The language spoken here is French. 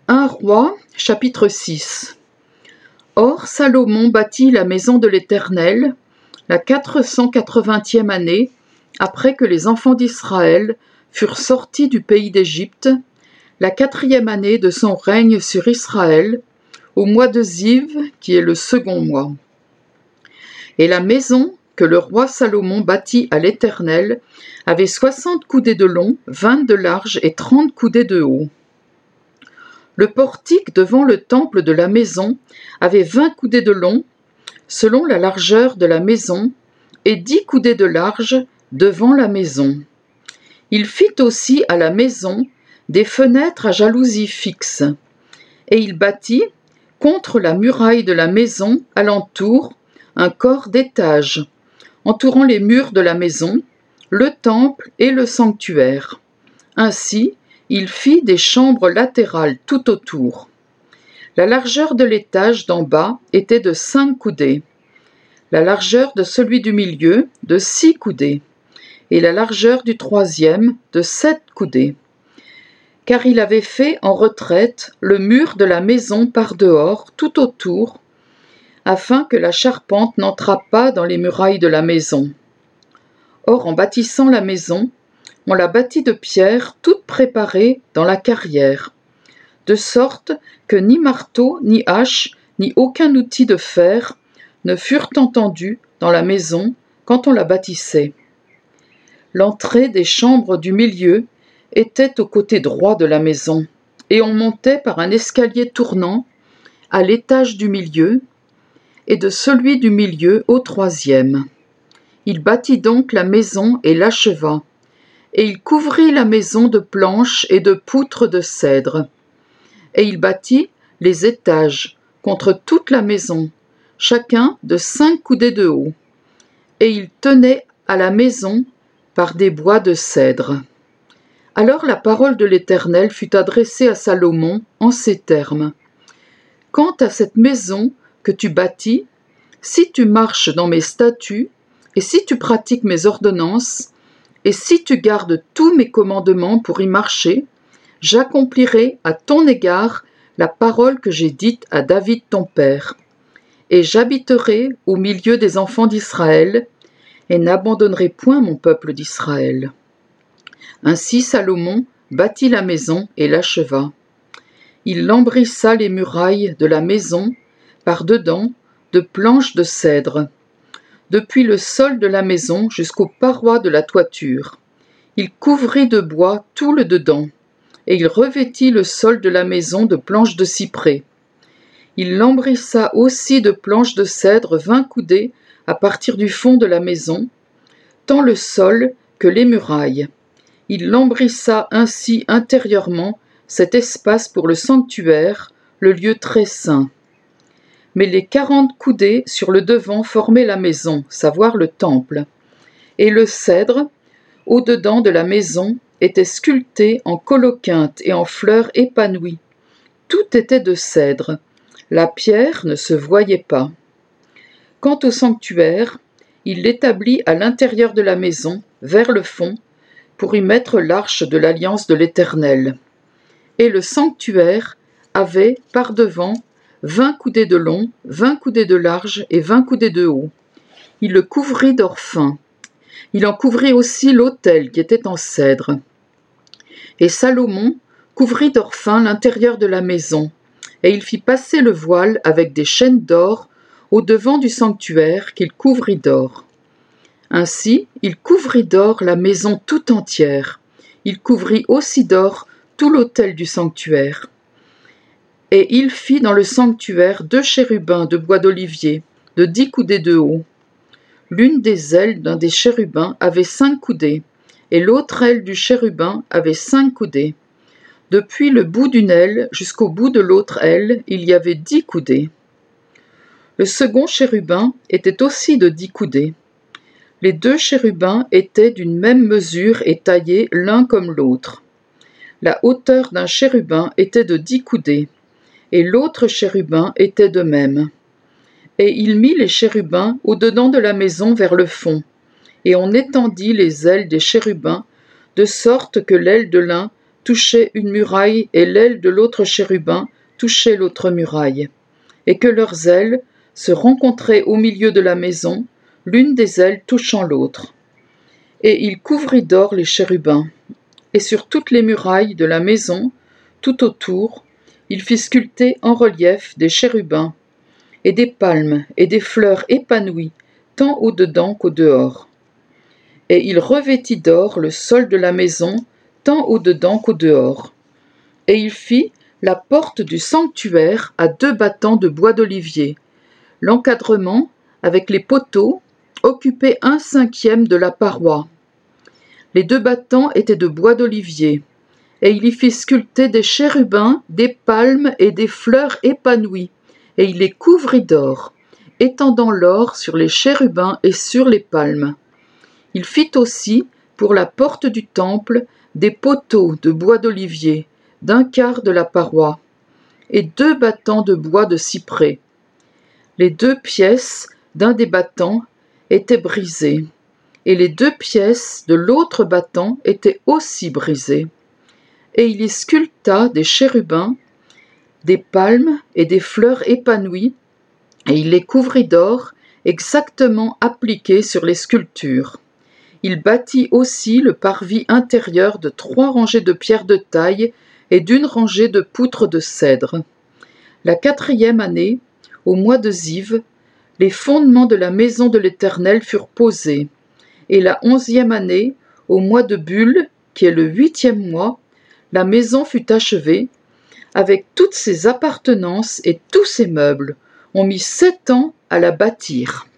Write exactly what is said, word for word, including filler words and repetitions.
un Roi, chapitre six. Or Salomon bâtit la maison de l'Éternel, la quatre cent quatre-vingtième année, après que les enfants d'Israël furent sortis du pays d'Égypte, la quatrième année de son règne sur Israël, au mois de Ziv, qui est le second mois. Et la maison que le roi Salomon bâtit à l'Éternel avait soixante coudées de long, vingt de large et trente coudées de haut. Le portique devant le temple de la maison avait vingt coudées de long, selon la largeur de la maison, et dix coudées de large devant la maison. Il fit aussi à la maison des fenêtres à jalousies fixes, et il bâtit, contre la muraille de la maison, alentour, un corps d'étages, entourant les murs de la maison, le temple et le sanctuaire. Ainsi, il fit des chambres latérales tout autour. La largeur de l'étage d'en bas était de cinq coudées, la largeur de celui du milieu de six coudées, et la largeur du troisième de sept coudées. Car il avait fait en retraite le mur de la maison par dehors, tout autour, afin que la charpente n'entrât pas dans les murailles de la maison. Or, en bâtissant la maison, on la bâtit de pierres toutes préparées dans la carrière, de sorte que ni marteau, ni hache, ni aucun outil de fer ne furent entendus dans la maison quand on la bâtissait. L'entrée des chambres du milieu était au côté droit de la maison, et on montait par un escalier tournant à l'étage du milieu, et de celui du milieu au troisième. Il bâtit donc la maison et l'acheva, et il couvrit la maison de planches et de poutres de cèdre. Et il bâtit les étages contre toute la maison, chacun de cinq coudées de haut, et il tenait à la maison par des bois de cèdre. Alors la parole de l'Éternel fut adressée à Salomon en ces termes. « Quant à cette maison que tu bâtis, si tu marches dans mes statuts, et si tu pratiques mes ordonnances, et si tu gardes tous mes commandements pour y marcher, j'accomplirai à ton égard la parole que j'ai dite à David ton père. Et j'habiterai au milieu des enfants d'Israël, et n'abandonnerai point mon peuple d'Israël. » Ainsi Salomon bâtit la maison et l'acheva. Il lambrissa les murailles de la maison par dedans de planches de cèdre, depuis le sol de la maison jusqu'aux parois de la toiture. Il couvrit de bois tout le dedans, et il revêtit le sol de la maison de planches de cyprès. Il lambrissa aussi de planches de cèdre vingt coudées à partir du fond de la maison, tant le sol que les murailles. Il lambrissa ainsi intérieurement cet espace pour le sanctuaire, le lieu très saint. Mais les quarante coudées sur le devant formaient la maison, savoir le temple. Et le cèdre, au-dedans de la maison, était sculpté en coloquinte et en fleurs épanouies. Tout était de cèdre. La pierre ne se voyait pas. Quant au sanctuaire, il l'établit à l'intérieur de la maison, vers le fond, pour y mettre l'arche de l'alliance de l'Éternel. Et le sanctuaire avait, par devant, vingt coudées de long, vingt coudées de large et vingt coudées de haut. Il le couvrit d'or fin. Il en couvrit aussi l'autel qui était en cèdre. Et Salomon couvrit d'or fin l'intérieur de la maison, et il fit passer le voile avec des chaînes d'or au devant du sanctuaire qu'il couvrit d'or. Ainsi, il couvrit d'or la maison tout entière. Il couvrit aussi d'or tout l'autel du sanctuaire. Et il fit dans le sanctuaire deux chérubins de bois d'olivier, de dix coudées de haut. L'une des ailes d'un des chérubins avait cinq coudées, et l'autre aile du chérubin avait cinq coudées. Depuis le bout d'une aile jusqu'au bout de l'autre aile, il y avait dix coudées. Le second chérubin était aussi de dix coudées. Les deux chérubins étaient d'une même mesure et taillés l'un comme l'autre. La hauteur d'un chérubin était de dix coudées, et l'autre chérubin était de même. Et il mit les chérubins au-dedans de la maison vers le fond, et on étendit les ailes des chérubins, de sorte que l'aile de l'un touchait une muraille et l'aile de l'autre chérubin touchait l'autre muraille, et que leurs ailes se rencontraient au milieu de la maison, l'une des ailes touchant l'autre. Et il couvrit d'or les chérubins, et sur toutes les murailles de la maison, tout autour, il fit sculpter en relief des chérubins, et des palmes et des fleurs épanouies, tant au dedans qu'au dehors. Et il revêtit d'or le sol de la maison, tant au dedans qu'au dehors. Et il fit la porte du sanctuaire à deux battants de bois d'olivier. L'encadrement, avec les poteaux, occupait un cinquième de la paroi. Les deux battants étaient de bois d'olivier, et il y fit sculpter des chérubins, des palmes et des fleurs épanouies, et il les couvrit d'or, étendant l'or sur les chérubins et sur les palmes. Il fit aussi, pour la porte du temple, des poteaux de bois d'olivier, d'un quart de la paroi, et deux battants de bois de cyprès. Les deux pièces d'un des battants étaient brisées, et les deux pièces de l'autre battant étaient aussi brisées. Et il y sculpta des chérubins, des palmes et des fleurs épanouies, et il les couvrit d'or, exactement appliqués sur les sculptures. Il bâtit aussi le parvis intérieur de trois rangées de pierres de taille et d'une rangée de poutres de cèdre. La quatrième année, au mois de Ziv, les fondements de la maison de l'Éternel furent posés, et la onzième année, au mois de Bul, qui est le huitième mois, la maison fut achevée, avec toutes ses appartenances et tous ses meubles. On mit sept ans à la bâtir.